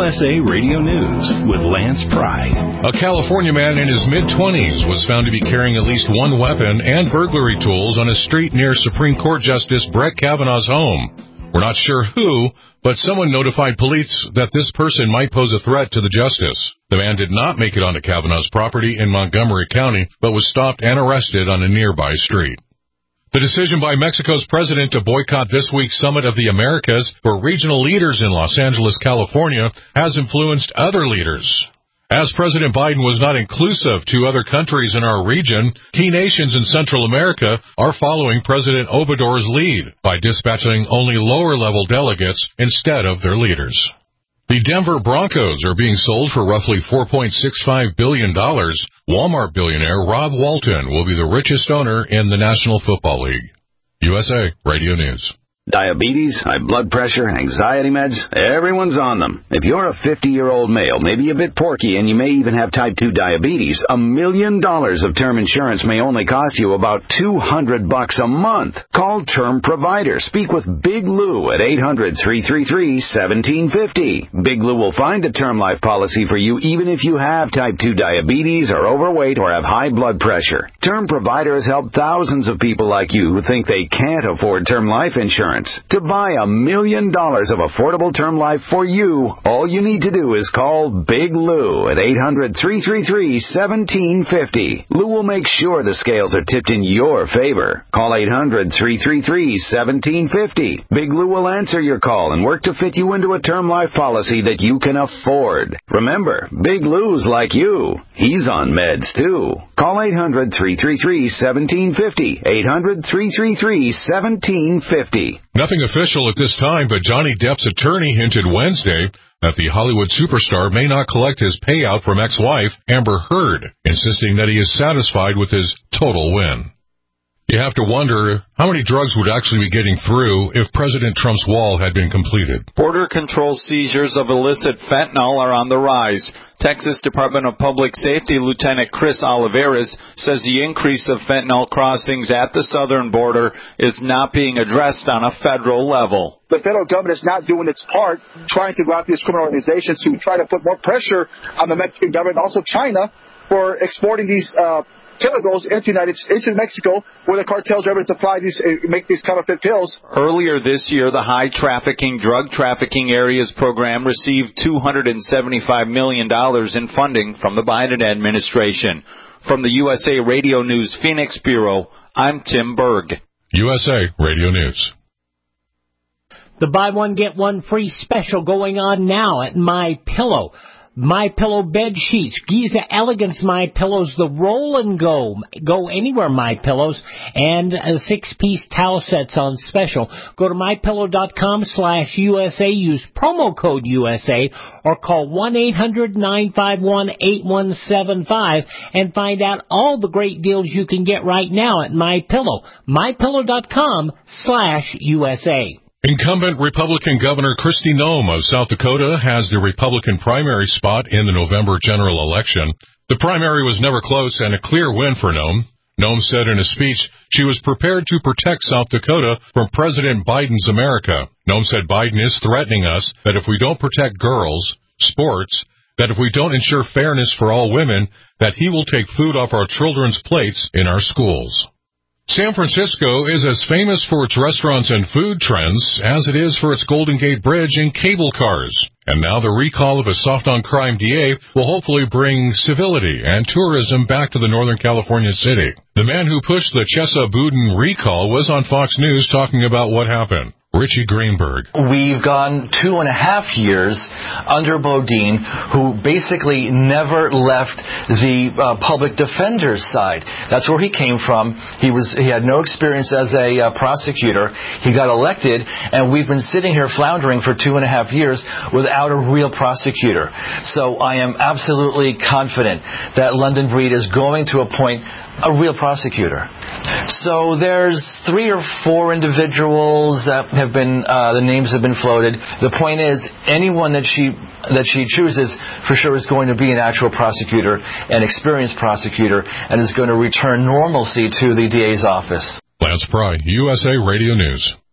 USA Radio News with Lance Pry. A California man in his mid-20s was found to be carrying at least one weapon and burglary tools on a street near Supreme Court Justice Brett Kavanaugh's home. We're not sure who, but someone notified police that this person might pose a threat to the justice. The man did not make it onto Kavanaugh's property in Montgomery County, but was stopped and arrested on a nearby street. The decision by Mexico's president to boycott this week's Summit of the Americas for regional leaders in Los Angeles, California, has influenced other leaders. As President Biden was not inclusive to other countries in our region, key nations in Central America are following President Obrador's lead by dispatching only lower-level delegates instead of their leaders. The Denver Broncos are being sold for roughly $4.65 billion. Walmart billionaire Rob Walton will be the richest owner in the National Football League. USA Radio News. Diabetes, high blood pressure, anxiety meds, everyone's on them. If you're a 50-year-old male, maybe a bit porky, and you may even have type 2 diabetes, $1 million of term insurance may only cost you about $200 a month. Call Term Provider. Speak with Big Lou at 800-333-1750. Big Lou will find a term life policy for you even if you have type 2 diabetes, are overweight, or have high blood pressure. Term Provider has helped thousands of people like you who think they can't afford term life insurance. To buy $1 million of affordable term life for you, all you need to do is call Big Lou at 800-333-1750. Lou will make sure the scales are tipped in your favor. Call 800-333-1750. Big Lou will answer your call and work to fit you into a term life policy that you can afford. Remember, Big Lou's like you. He's on meds, too. Call 800-333-1750. 800-333-1750. Nothing official at this time, but Johnny Depp's attorney hinted Wednesday that the Hollywood superstar may not collect his payout from ex-wife Amber Heard, insisting that he is satisfied with his total win. You have to wonder how many drugs would actually be getting through if President Trump's wall had been completed. Border control seizures of illicit fentanyl are on the rise. Texas Department of Public Safety Lieutenant Chris Olivares says the increase of fentanyl crossings at the southern border is not being addressed on a federal level. The federal government is not doing its part trying to go after these criminal organizations to try to put more pressure on the Mexican government, also China, for exporting these chemicals into Mexico, where the cartels are able to supply these, make these counterfeit pills. Earlier this year, the High Trafficking Drug Trafficking Areas Program received $275 million in funding from the Biden administration. From the USA Radio News Phoenix Bureau, I'm Tim Berg. USA Radio News. The buy one, get one free special going on now at MyPillow. MyPillow bed sheets, Giza Elegance MyPillows, the roll and go anywhere MyPillows, and 6-piece towel sets on special. Go to mypillow.com/USA, use promo code USA, or call 1-800-951-8175 and find out all the great deals you can get right now at MyPillow. mypillow.com/USA. Incumbent Republican Governor Kristi Noem of South Dakota has the Republican primary spot in the November general election. The primary was never close and a clear win for Noem. Noem said in a speech she was prepared to protect South Dakota from President Biden's America. Noem said Biden is threatening us, that if we don't protect girls, sports, that if we don't ensure fairness for all women, that he will take food off our children's plates in our schools. San Francisco is as famous for its restaurants and food trends as it is for its Golden Gate Bridge and cable cars. And now the recall of a soft-on-crime DA will hopefully bring civility and tourism back to the Northern California city. The man who pushed the Chesa Boudin recall was on Fox News talking about what happened. Richie Greenberg. We've gone 2.5 years under Boudin, who basically never left the public defender's side. That's where he came from. He had no experience as a prosecutor. He got elected, and we've been sitting here floundering for 2.5 years without a real prosecutor. So I am absolutely confident that London Breed is going to appoint a real prosecutor. So there's 3 or 4 individuals that have been, the names have been floated. The point is, anyone that she chooses for sure is going to be an actual prosecutor, an experienced prosecutor, and is going to return normalcy to the DA's office. Lance Pry, USA Radio News.